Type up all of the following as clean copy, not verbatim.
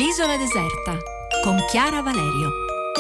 L'isola deserta con Chiara Valerio.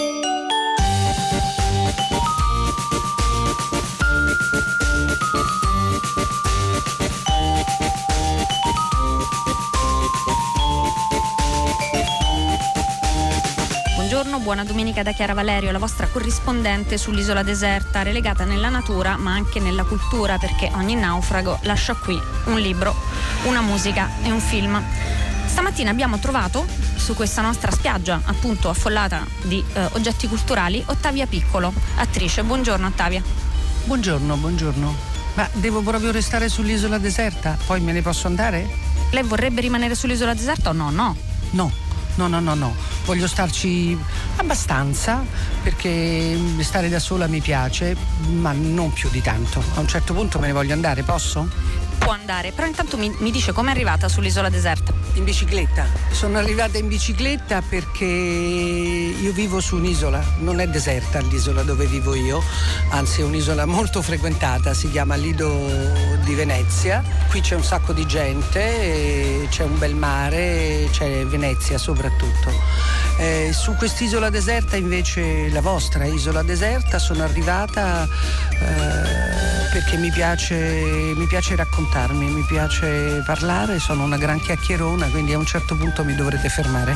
Buongiorno, buona domenica da Chiara Valerio, la vostra corrispondente sull'isola deserta, relegata nella natura ma anche nella cultura, perché ogni naufrago lascia qui un libro, una musica e un film. Stamattina abbiamo trovato su questa nostra spiaggia, appunto affollata di oggetti culturali, Ottavia Piccolo, attrice. Buongiorno Ottavia. Buongiorno. Ma devo proprio restare sull'isola deserta? Poi me ne posso andare? Lei vorrebbe rimanere sull'isola deserta o no? No. Voglio starci abbastanza, perché stare da sola mi piace, ma non più di tanto. A un certo punto me ne voglio andare, posso? Può andare, però intanto mi dice com'è arrivata sull'isola deserta. In bicicletta. Sono arrivata in bicicletta perché io vivo su un'isola, non è deserta l'isola dove vivo io, anzi è un'isola molto frequentata, si chiama Lido di Venezia. Qui c'è un sacco di gente, c'è un bel mare, c'è Venezia soprattutto. Su quest'isola deserta invece, la vostra isola deserta, sono arrivata perché mi piace raccontarmi, mi piace parlare, sono una gran chiacchierona, quindi a un certo punto mi dovrete fermare.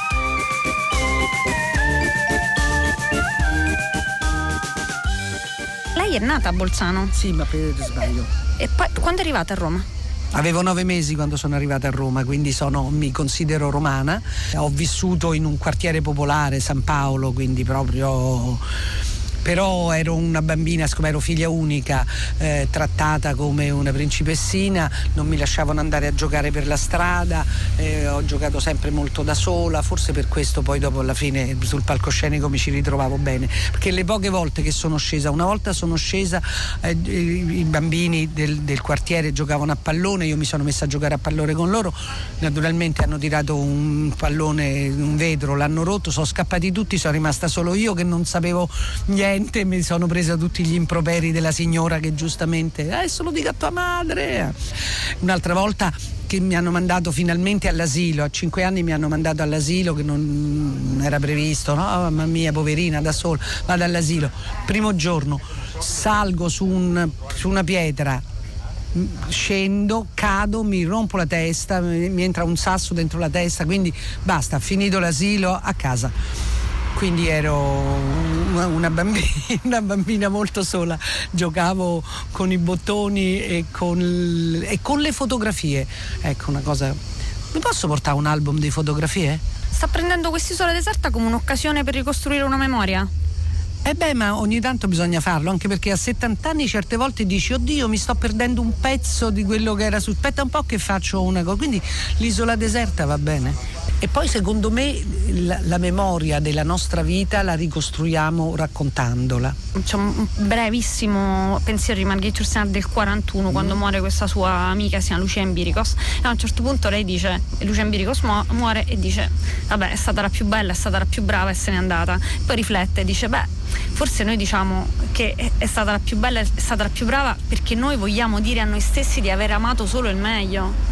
Lei è nata a Bolzano? Sì, ma per sbaglio. E poi quando è arrivata a Roma? Avevo 9 mesi quando sono arrivata a Roma, quindi mi considero romana. Ho vissuto in un quartiere popolare, San Paolo, quindi proprio... Però ero una bambina, siccome ero figlia unica, trattata come una principessina, non mi lasciavano andare a giocare per la strada, ho giocato sempre molto da sola, forse per questo poi dopo alla fine sul palcoscenico mi ci ritrovavo bene, perché le poche volte che sono scesa, una volta sono scesa, i bambini del quartiere giocavano a pallone, io mi sono messa a giocare a pallone con loro, naturalmente hanno tirato un pallone, un vetro, l'hanno rotto, sono scappati tutti, sono rimasta solo io che non sapevo niente. Mi sono presa tutti gli improperi della signora che giustamente adesso lo dica a tua madre. Un'altra volta che mi hanno mandato finalmente all'asilo, a 5 anni mi hanno mandato all'asilo, che non era previsto, no? Mamma mia, poverina, da sola, vado all'asilo. Primo giorno salgo su una pietra, scendo, cado, mi rompo la testa, mi entra un sasso dentro la testa, quindi basta, finito l'asilo, a casa. Quindi ero una bambina molto sola, giocavo con i bottoni e con le fotografie. Ecco una cosa, mi posso portare un album di fotografie? Sta prendendo quest'isola deserta come un'occasione per ricostruire una memoria? Ma ogni tanto bisogna farlo, anche perché a 70 anni certe volte dici oddio mi sto perdendo un pezzo di quello che era su, aspetta un po' che faccio una cosa, quindi l'isola deserta va bene. E poi secondo me la memoria della nostra vita la ricostruiamo raccontandola. C'è un brevissimo pensiero di Margherita Ursenat del 41, quando muore questa sua amica, si chiama Lucia Embiricos, e a un certo punto lei dice, Lucia Embiricos muore e dice vabbè, è stata la più bella, è stata la più brava e se n'è andata. Poi riflette e dice forse noi diciamo che è stata la più bella, è stata la più brava perché noi vogliamo dire a noi stessi di aver amato solo il meglio.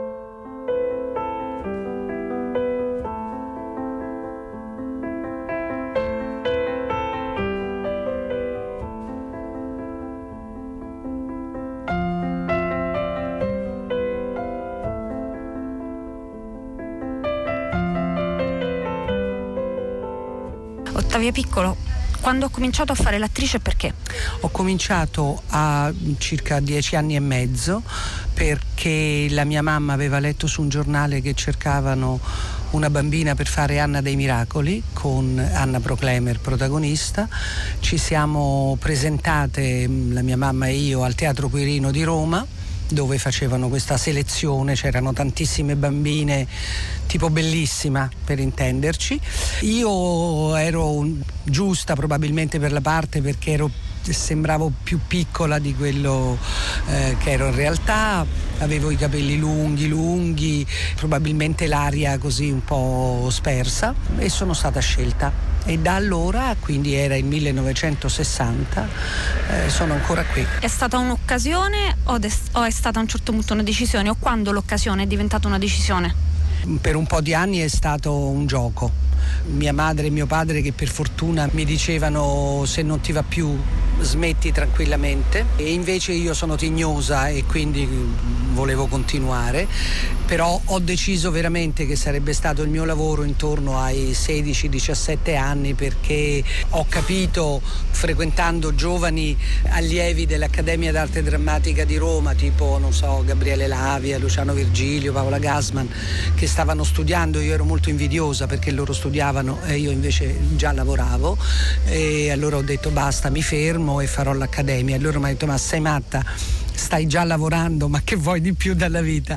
Ottavia Piccolo, quando ho cominciato a fare l'attrice perché? Ho cominciato a circa 10 anni e mezzo perché la mia mamma aveva letto su un giornale che cercavano una bambina per fare Anna dei Miracoli con Anna Proclemer protagonista. Ci siamo presentate, la mia mamma e io, al Teatro Quirino di Roma, dove facevano questa selezione, c'erano tantissime bambine, tipo Bellissima per intenderci. Io ero giusta probabilmente per la parte perché sembravo più piccola di quello che ero in realtà, avevo i capelli lunghi, probabilmente l'aria così un po' spersa e sono stata scelta. E da allora, quindi era il 1960, sono ancora qui. È stata un'occasione o è stata a un certo punto una decisione, o quando l'occasione è diventata una decisione? Per un po' di anni è stato un gioco. Mia madre e mio padre, che per fortuna mi dicevano: se non ti va più smetti tranquillamente, e invece io sono tignosa e quindi volevo continuare, però ho deciso veramente che sarebbe stato il mio lavoro intorno ai 16-17 anni, perché ho capito, frequentando giovani allievi dell'Accademia d'Arte Drammatica di Roma, tipo, non so, Gabriele Lavia, Luciano Virgilio, Paola Gassman, che stavano studiando. Io ero molto invidiosa perché loro studiavano e io invece già lavoravo, e allora ho detto: basta, mi fermo e farò l'accademia. E loro mi hanno detto: ma sei matta, stai già lavorando, ma che vuoi di più dalla vita?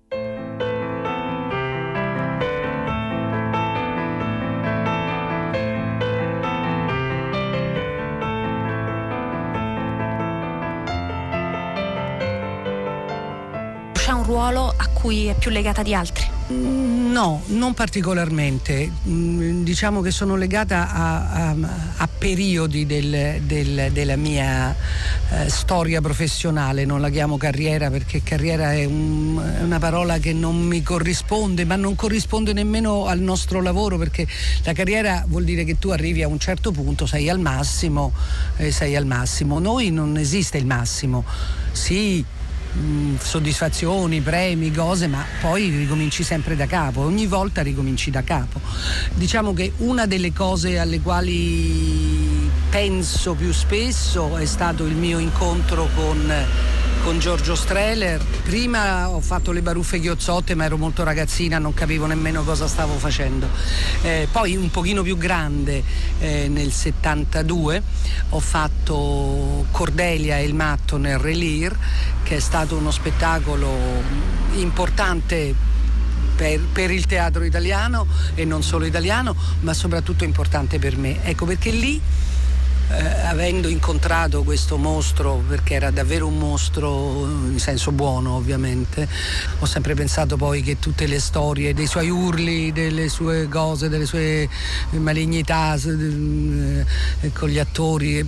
C'è un ruolo a cui è più legata di altri? No, non particolarmente. Diciamo che sono legata a periodi della mia storia professionale. Non la chiamo carriera, perché carriera è una parola che non mi corrisponde, ma non corrisponde nemmeno al nostro lavoro, perché la carriera vuol dire che tu arrivi a un certo punto, sei al massimo. Noi non esiste il massimo. Sì, soddisfazioni, premi, cose, ma poi ricominci sempre da capo, ogni volta ricominci da capo. Diciamo che una delle cose alle quali penso più spesso è stato il mio incontro con Giorgio Strehler. Prima ho fatto Le baruffe chiozzotte, ma ero molto ragazzina, non capivo nemmeno cosa stavo facendo. Poi un pochino più grande, nel 72, ho fatto Cordelia e il matto nel Re Lear, che è stato uno spettacolo importante per il teatro italiano, e non solo italiano, ma soprattutto importante per me. Ecco perché lì, avendo incontrato questo mostro, perché era davvero un mostro in senso buono ovviamente, ho sempre pensato poi che tutte le storie dei suoi urli, delle sue cose, delle sue malignità con gli attori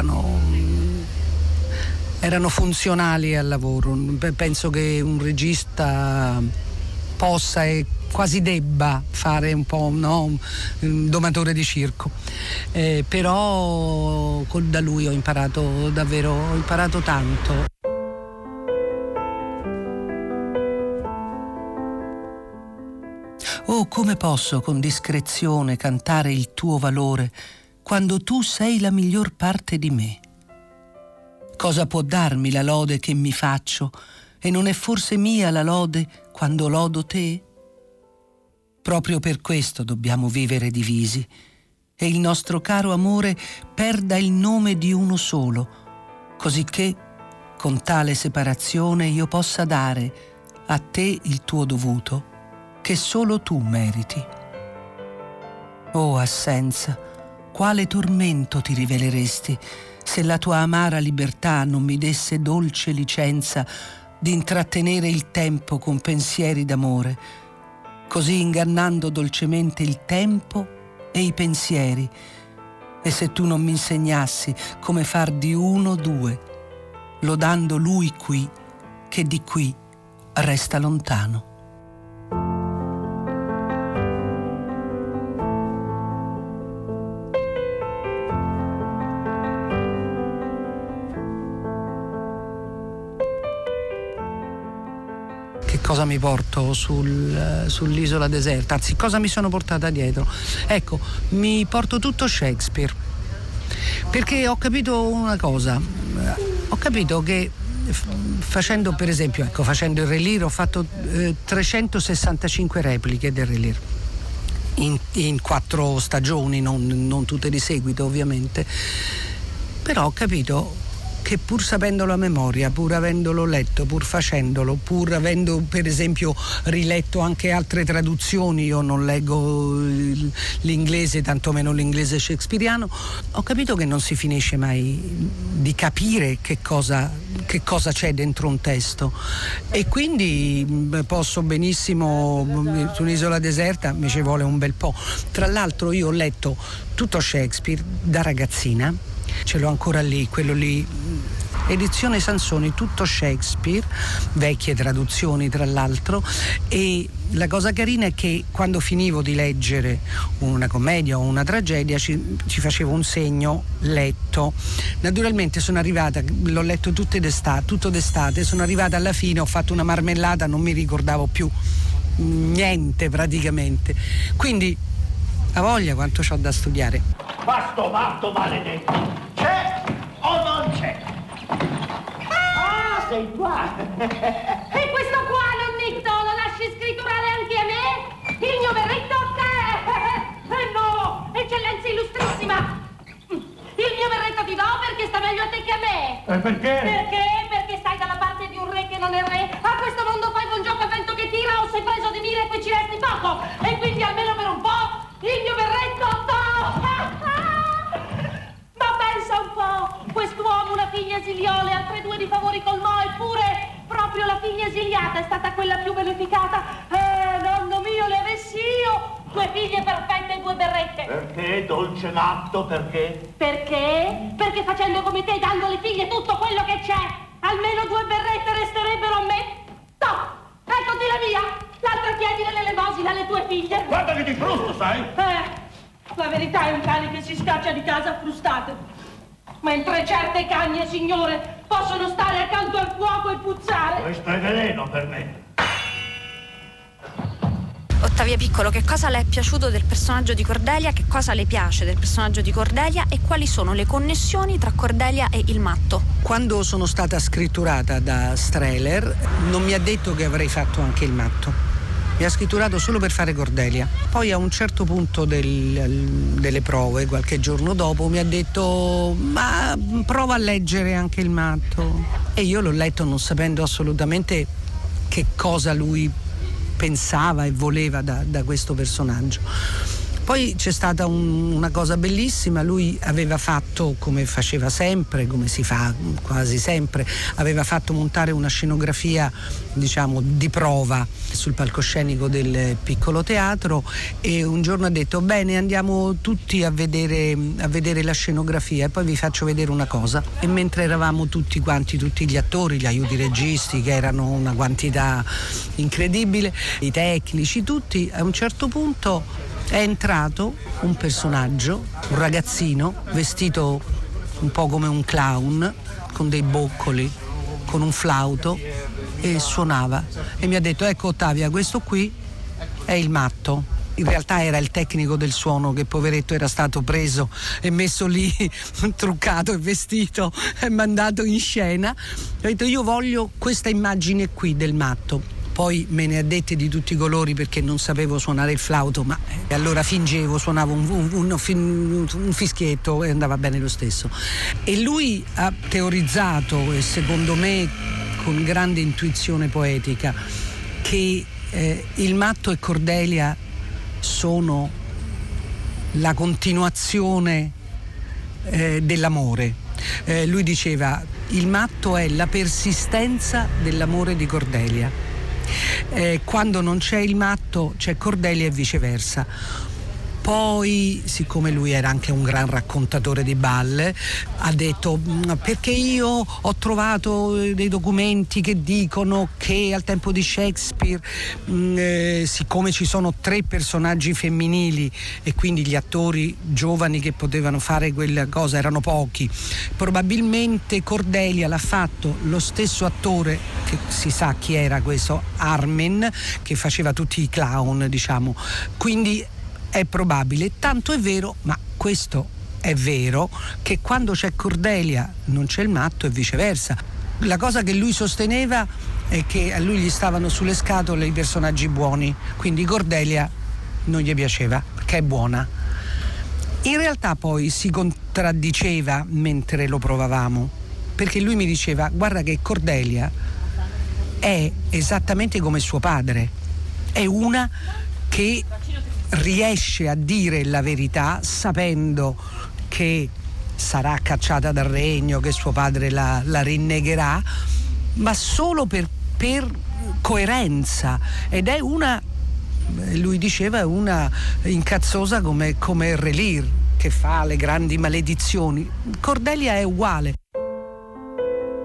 erano funzionali al lavoro. Penso che un regista possa e quasi debba fare un po', no, un domatore di circo, però da lui ho imparato tanto. Oh, come posso con discrezione cantare il tuo valore quando tu sei la miglior parte di me? Cosa può darmi la lode che mi faccio, e non è forse mia la lode quando lodo te? Proprio per questo dobbiamo vivere divisi, e il nostro caro amore perda il nome di uno solo, cosicché con tale separazione io possa dare a te il tuo dovuto, che solo tu meriti. Oh assenza, quale tormento ti riveleresti se la tua amara libertà non mi desse dolce licenza di intrattenere il tempo con pensieri d'amore, così ingannando dolcemente il tempo e i pensieri. E se tu non mi insegnassi come far di uno due, lodando lui qui, che di qui resta lontano. Cosa mi porto sull'isola deserta, anzi cosa mi sono portata dietro? Ecco, mi porto tutto Shakespeare, perché ho capito una cosa, ho capito che facendo, per esempio, facendo il Re Lear ho fatto 365 repliche del Re Lear in 4 stagioni, non tutte di seguito ovviamente, però ho capito che pur sapendolo a memoria, pur avendolo letto, pur facendolo, pur avendo per esempio riletto anche altre traduzioni, io non leggo l'inglese, tantomeno l'inglese shakespeariano, ho capito che non si finisce mai di capire che cosa c'è dentro un testo, e quindi posso benissimo, su un'isola deserta mi ci vuole un bel po'. Tra l'altro io ho letto tutto Shakespeare da ragazzina, ce l'ho ancora lì, quello lì edizione Sansoni, tutto Shakespeare, vecchie traduzioni tra l'altro, e la cosa carina è che quando finivo di leggere una commedia o una tragedia ci facevo un segno letto. Naturalmente sono arrivata, l'ho letto tutto d'estate, sono arrivata alla fine, ho fatto una marmellata, non mi ricordavo più niente praticamente, quindi a voglia quanto c'ho da studiare. Ma sto matto maledetto, c'è o non c'è? Ah, sei qua! E questo qua, nonnetto, lo lasci scritturare anche a me? Il mio berretto a te! No, eccellenza illustrissima! Il mio berretto ti do perché sta meglio a te che a me! Perché? Perché stai dalla parte di un re che non è re? A questo mondo fai buon gioco a vento che tira o sei preso di mira e poi ci resti poco! E quindi almeno per un po' il mio berretto Ma pensa un po', quest'uomo una figlia esiliò, le altre due di favori colmò, eppure proprio la figlia esiliata è stata quella più beneficata. Nonno mio, le avessi io 2 figlie perfette e 2 berrette. Perché, dolce matto, perché? Perché? Perché facendo come te, dando alle figlie tutto quello che c'è, almeno 2 berrette resterebbero a me. No, eccoti la mia, l'altra chiedile l'elemosina alle tue figlie. Guarda che ti frusto, sai? La verità è un cane che si scaccia di casa a frustate, mentre certe cagne, signore, possono stare accanto al fuoco e puzzare. Questo è veleno per me. Ottavia Piccolo, che cosa le è piaciuto del personaggio di Cordelia, che cosa le piace del personaggio di Cordelia e quali sono le connessioni tra Cordelia e il matto? Quando sono stata scritturata da Strehler non mi ha detto che avrei fatto anche il matto. Mi ha scritturato solo per fare Cordelia. Poi a un certo punto delle prove, qualche giorno dopo, mi ha detto: ma prova a leggere anche il matto. E io l'ho letto non sapendo assolutamente che cosa lui pensava e voleva da questo personaggio. Poi c'è stata una cosa bellissima, lui aveva fatto, come faceva sempre, come si fa quasi sempre, aveva fatto montare una scenografia, diciamo, di prova sul palcoscenico del piccolo teatro, e un giorno ha detto: bene, andiamo tutti a vedere la scenografia e poi vi faccio vedere una cosa. E mentre eravamo tutti quanti, tutti gli attori, gli aiuti registi, che erano una quantità incredibile, i tecnici, tutti, a un certo punto è entrato un personaggio, un ragazzino vestito un po' come un clown, con dei boccoli, con un flauto, e suonava e mi ha detto: ecco Ottavia, questo qui è il matto. In realtà era il tecnico del suono, che poveretto era stato preso e messo lì truccato e vestito e mandato in scena. Ha detto: io voglio questa immagine qui del matto. Poi me ne ha dette di tutti i colori, perché non sapevo suonare il flauto, ma allora fingevo, suonavo un fischietto e andava bene lo stesso. E lui ha teorizzato, e secondo me con grande intuizione poetica, che il matto e Cordelia sono la continuazione dell'amore. Lui diceva: il matto è la persistenza dell'amore di Cordelia. Quando non c'è il matto c'è Cordelia e viceversa. Poi, siccome lui era anche un gran raccontatore di balle, ha detto: perché io ho trovato dei documenti che dicono che al tempo di Shakespeare, siccome ci sono 3 personaggi femminili e quindi gli attori giovani che potevano fare quella cosa erano pochi, probabilmente Cordelia l'ha fatto lo stesso attore, che si sa chi era questo, Armen, che faceva tutti i clown, diciamo. Quindi è probabile, tanto è vero, ma questo è vero, che quando c'è Cordelia non c'è il matto e viceversa. La cosa che lui sosteneva è che a lui gli stavano sulle scatole i personaggi buoni, quindi Cordelia non gli piaceva perché è buona. In realtà poi si contraddiceva mentre lo provavamo, perché lui mi diceva: guarda che Cordelia è esattamente come suo padre, è una che riesce a dire la verità sapendo che sarà cacciata dal regno, che suo padre la rinnegherà, ma solo per coerenza, ed è una, lui diceva, una incazzosa come Re Lear, che fa le grandi maledizioni. Cordelia è uguale.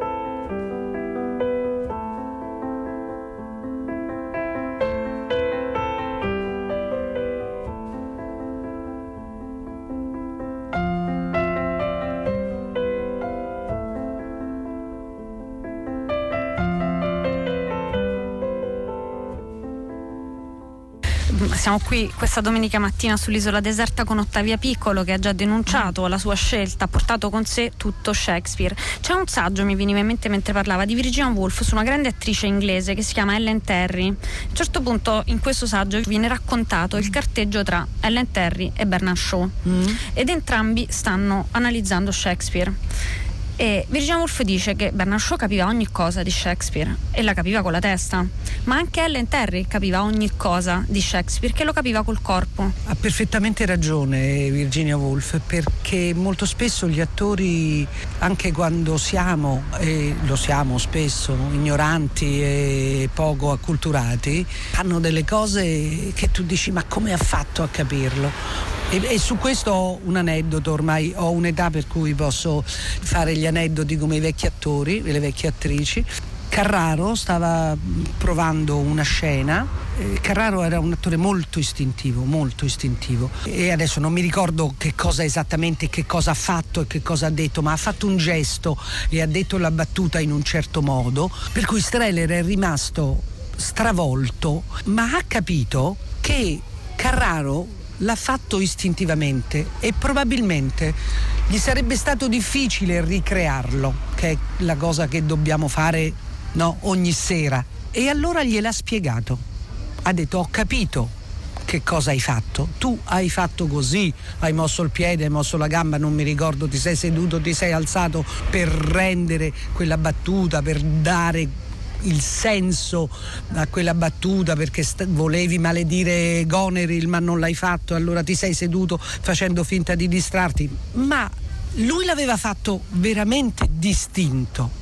Siamo qui questa domenica mattina sull'isola deserta con Ottavia Piccolo, che ha già denunciato la sua scelta, ha portato con sé tutto Shakespeare. C'è un saggio, mi veniva in mente mentre parlava, di Virginia Woolf su una grande attrice inglese che si chiama Ellen Terry. A un certo punto in questo saggio viene raccontato il carteggio tra Ellen Terry e Bernard Shaw, ed entrambi stanno analizzando Shakespeare. E Virginia Woolf dice che Bernard Shaw capiva ogni cosa di Shakespeare e la capiva con la testa, ma anche Ellen Terry capiva ogni cosa di Shakespeare, che lo capiva col corpo. Ha perfettamente ragione Virginia Woolf, perché molto spesso gli attori, anche quando siamo, e lo siamo spesso, ignoranti e poco acculturati, hanno delle cose che tu dici ma come ha fatto a capirlo? E su questo ho un aneddoto, ormai ho un'età per cui posso fare gli aneddoti come i vecchi attori e le vecchie attrici. Carraro stava provando una scena. Carraro era un attore molto istintivo, e adesso non mi ricordo che cosa esattamente, che cosa ha fatto e che cosa ha detto, ma ha fatto un gesto e ha detto la battuta in un certo modo, per cui Streller è rimasto stravolto, ma ha capito che Carraro l'ha fatto istintivamente e probabilmente gli sarebbe stato difficile ricrearlo, che è la cosa che dobbiamo fare, no, ogni sera. E allora gliel'ha spiegato. Ha detto: ho capito che cosa hai fatto. Tu hai fatto così, hai mosso il piede, hai mosso la gamba, non mi ricordo, ti sei seduto, ti sei alzato per rendere quella battuta, per dare il senso a quella battuta, perché volevi maledire Goneril ma non l'hai fatto, allora ti sei seduto facendo finta di distrarti. Ma lui l'aveva fatto veramente distinto.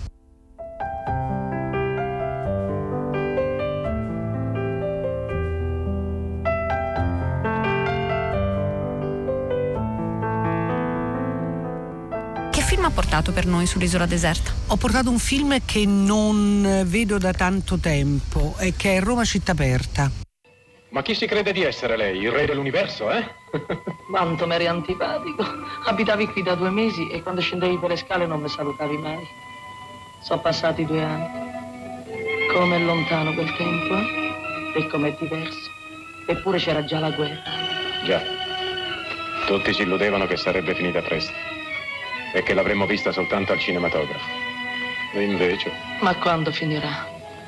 Ha portato per noi sull'isola deserta? Ho portato un film che non vedo da tanto tempo e che è Roma città aperta. Ma chi si crede di essere lei? Il re dell'universo, eh? Quanto m'eri antipatico. Abitavi qui da 2 mesi e quando scendevi per le scale non mi salutavi mai. Sono passati 2 anni. Com'è lontano quel tempo, eh? E com'è diverso. Eppure c'era già la guerra. Già. Tutti si illudevano che sarebbe finita presto e che l'avremmo vista soltanto al cinematografo. E invece... Ma quando finirà?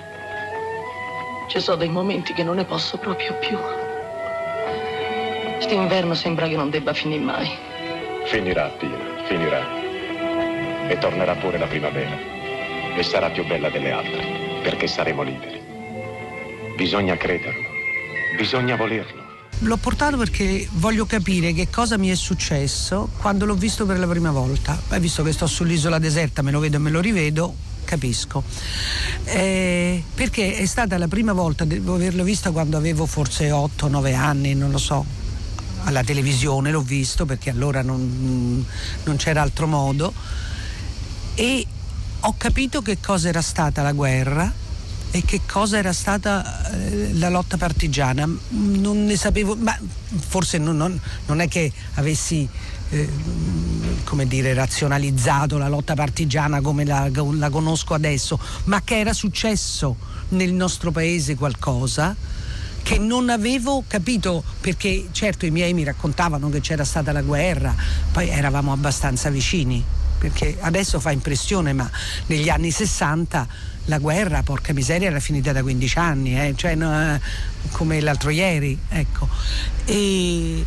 Ci sono dei momenti che non ne posso proprio più. St'inverno sembra che non debba finire mai. Finirà, Pina, finirà. E tornerà pure la primavera. E sarà più bella delle altre, perché saremo liberi. Bisogna crederlo. Bisogna volerlo. L'ho portato perché voglio capire che cosa mi è successo quando l'ho visto per la prima volta. Poi, visto che sto sull'isola deserta, me lo vedo e me lo rivedo, capisco. Perché è stata la prima volta, devo averlo vista quando avevo forse 8-9 anni, non lo so. Alla televisione l'ho visto, perché allora non c'era altro modo. E ho capito che cosa era stata la guerra e che cosa era stata la lotta partigiana. Non ne sapevo, ma forse non è che avessi come dire, razionalizzato la lotta partigiana come la conosco adesso, ma che era successo nel nostro paese qualcosa che non avevo capito, perché certo i miei mi raccontavano che c'era stata la guerra, poi eravamo abbastanza vicini, perché adesso fa impressione, ma negli anni 60 la guerra, porca miseria, era finita da 15 anni, cioè no, come l'altro ieri, ecco. E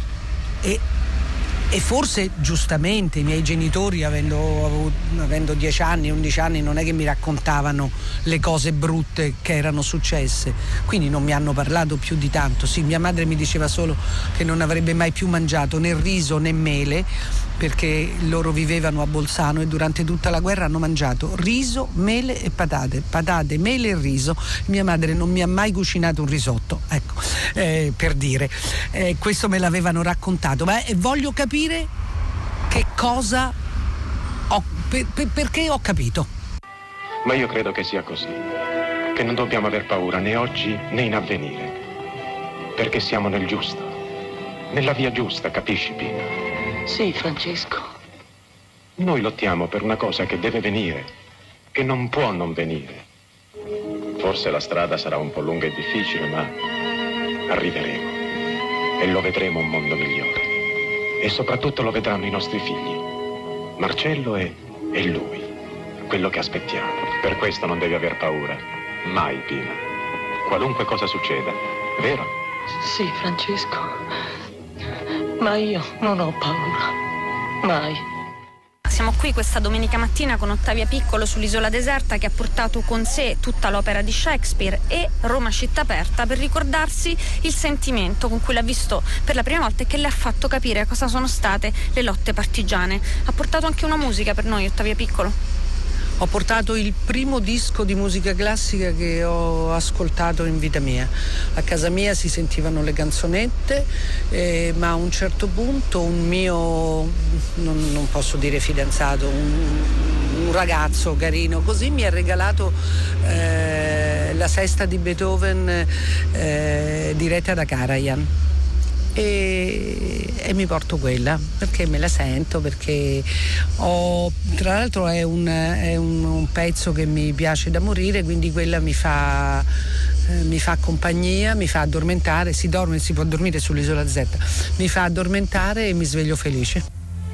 forse giustamente i miei genitori, avendo 10 anni, 11 anni, non è che mi raccontavano le cose brutte che erano successe, quindi non mi hanno parlato più di tanto. Sì, mia madre mi diceva solo che non avrebbe mai più mangiato né riso né mele, perché loro vivevano a Bolzano e durante tutta la guerra hanno mangiato riso, mele e patate, mele e riso. Mia madre non mi ha mai cucinato un risotto, ecco, per dire. Questo me l'avevano raccontato, ma voglio capire che cosa perché ho capito. Ma io credo che sia così, che non dobbiamo aver paura né oggi né in avvenire, perché siamo nel giusto, nella via giusta, capisci, Pina? Sì, Francesco. Noi lottiamo per una cosa che deve venire, che non può non venire. Forse la strada sarà un po' lunga e difficile, ma arriveremo. e lo vedremo un mondo migliore. E soprattutto lo vedranno i nostri figli, Marcello e lui, quello che aspettiamo. Per questo non devi aver paura, mai, Pina. Qualunque cosa succeda, vero? Sì, Francesco, ma io non ho paura, mai. Siamo qui questa domenica mattina con Ottavia Piccolo sull'isola deserta, che ha portato con sé tutta l'opera di Shakespeare e Roma città aperta, per ricordarsi il sentimento con cui l'ha visto per la prima volta e che le ha fatto capire cosa sono state le lotte partigiane. Ha portato anche una musica per noi, Ottavia Piccolo. Ho portato il primo disco di musica classica che ho ascoltato in vita mia. A casa mia si sentivano le canzonette, ma a un certo punto un mio, non posso dire fidanzato, un ragazzo carino così mi ha regalato la sesta di Beethoven diretta da Karajan. E mi porto quella perché me la sento, perché tra l'altro è un pezzo che mi piace da morire, quindi quella mi fa compagnia, mi fa addormentare. Si può dormire sull'isola Z, mi fa addormentare e mi sveglio felice.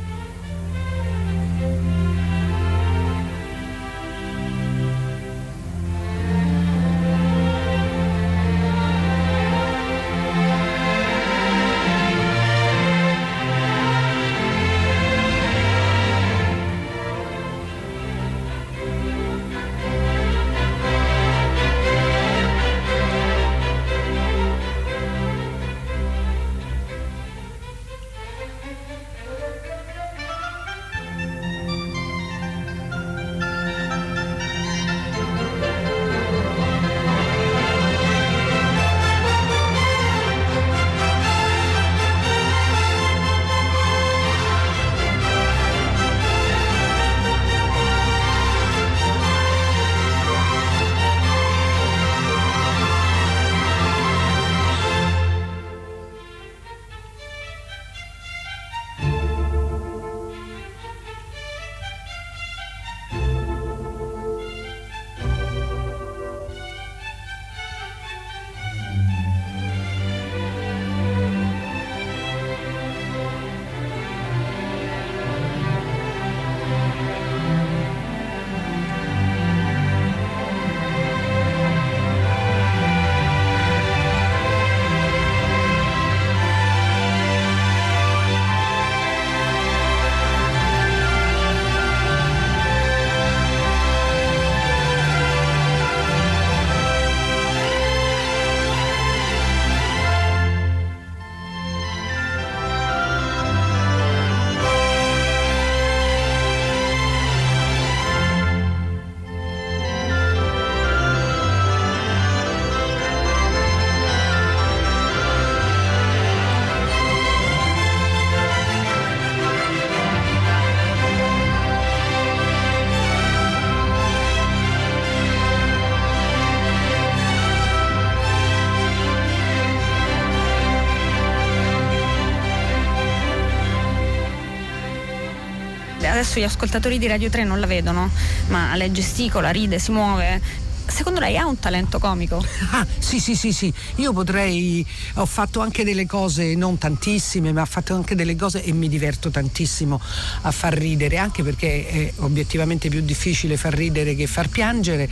Adesso gli ascoltatori di Radio 3 non la vedono, ma lei gesticola, ride, si muove. Secondo lei ha un talento comico? Ah, sì. Io ho fatto anche delle cose, non tantissime, ma ho fatto anche delle cose e mi diverto tantissimo a far ridere, anche perché è obiettivamente più difficile far ridere che far piangere.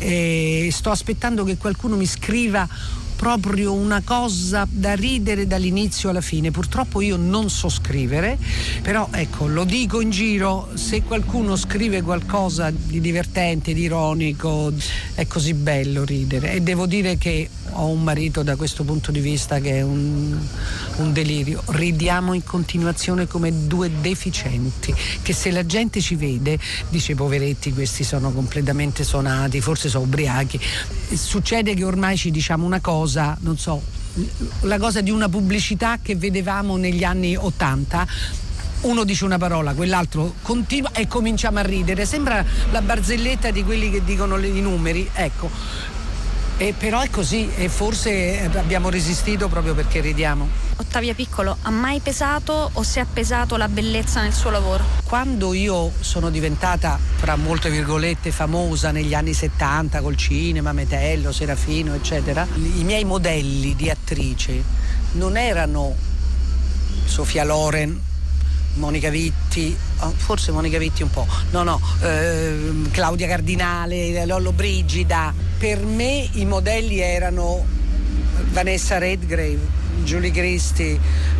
Sto aspettando che qualcuno mi scriva proprio una cosa da ridere dall'inizio alla fine. Purtroppo io non so scrivere, però ecco, lo dico in giro, se qualcuno scrive qualcosa di divertente, di ironico, è così bello ridere. E devo dire che ho un marito da questo punto di vista che è un delirio. Ridiamo in continuazione come due deficienti, che se la gente ci vede dice: poveretti, questi sono completamente sonati, forse sono ubriachi. Succede che ormai ci diciamo una cosa, non so, la cosa di una pubblicità che vedevamo negli anni '80. Uno dice una parola, quell'altro continua e cominciamo a ridere. Sembra la barzelletta di quelli che dicono i numeri, ecco. E però è così, e forse abbiamo resistito proprio perché ridiamo. Ottavia Piccolo ha mai pesato o se ha pesato la bellezza nel suo lavoro? Quando io sono diventata, fra molte virgolette, famosa negli anni 70 col cinema, Metello, Serafino, eccetera, i miei modelli di attrice non erano Sofia Loren, Monica Vitti, forse Monica Vitti un po', Claudia Cardinale, Lollobrigida. Per me i modelli erano Vanessa Redgrave, Julie Christie,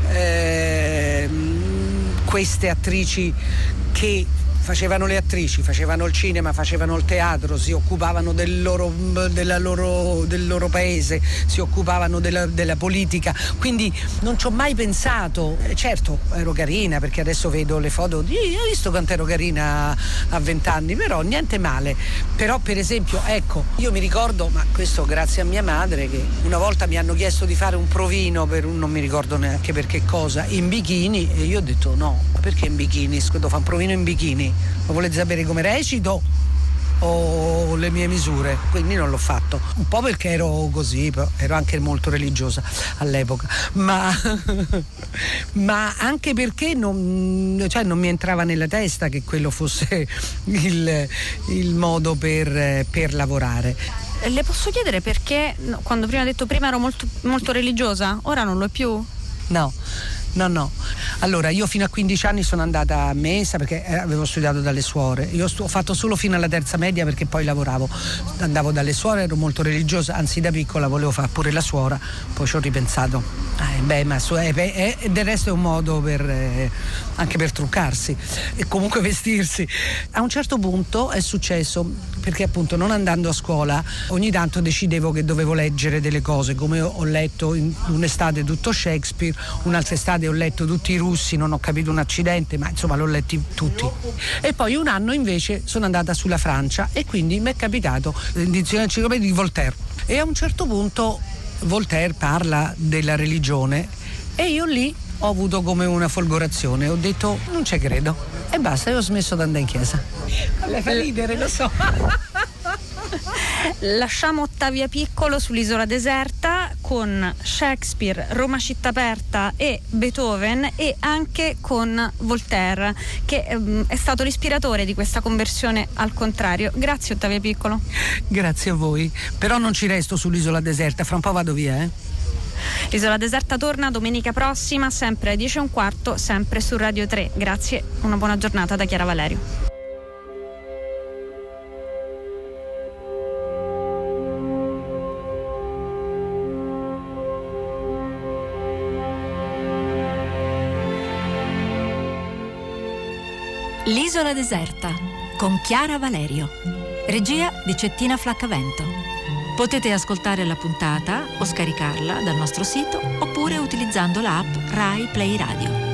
queste attrici che facevano le attrici, facevano il cinema, facevano il teatro, si occupavano del loro paese, si occupavano della politica, quindi non ci ho mai pensato. Certo, ero carina, perché adesso vedo le foto, ho visto quanto ero carina a 20 anni, però niente male. Però per esempio, ecco, io mi ricordo, ma questo grazie a mia madre, che una volta mi hanno chiesto di fare un provino non mi ricordo neanche per che cosa, in bikini, e io ho detto no, ma perché in bikini? Devo fare un provino in bikini? Ma volete sapere come recito o le mie misure? Quindi non l'ho fatto, un po' perché ero così, però ero anche molto religiosa all'epoca, ma anche perché non mi entrava nella testa che quello fosse il modo per lavorare. Le posso chiedere perché quando prima ha detto prima ero molto, molto religiosa, ora non lo è più? No. Allora, io fino a 15 anni sono andata a messa perché avevo studiato dalle suore. Io ho fatto solo fino alla terza media perché poi lavoravo. Andavo dalle suore, ero molto religiosa, anzi da piccola volevo fare pure la suora, poi ci ho ripensato. Del resto è un modo anche per truccarsi e comunque vestirsi. A un certo punto è successo, perché appunto non andando a scuola ogni tanto decidevo che dovevo leggere delle cose, come ho letto in un'estate tutto Shakespeare, un'altra estate ho letto tutti i russi, non ho capito un accidente, ma insomma l'ho letti tutti. E poi un anno invece sono andata sulla Francia e quindi mi è capitato il dizionario enciclopedico di Voltaire, e a un certo punto Voltaire parla della religione e io lì ho avuto come una folgorazione, ho detto non ci credo e basta, io ho smesso di andare in chiesa. Lei fa ridere, lo so. Lasciamo Ottavia Piccolo sull'isola deserta con Shakespeare, Roma città aperta e Beethoven, e anche con Voltaire, che è stato l'ispiratore di questa conversione al contrario. Grazie Ottavia Piccolo. Grazie a voi, però non ci resto sull'isola deserta, fra un po' vado via. L'isola deserta torna domenica prossima, sempre alle 10:15, sempre su Radio 3. Grazie, una buona giornata da Chiara Valerio. L'isola deserta con Chiara Valerio. Regia di Cettina Flaccavento. Potete ascoltare la puntata o scaricarla dal nostro sito oppure utilizzando l'app Rai Play Radio.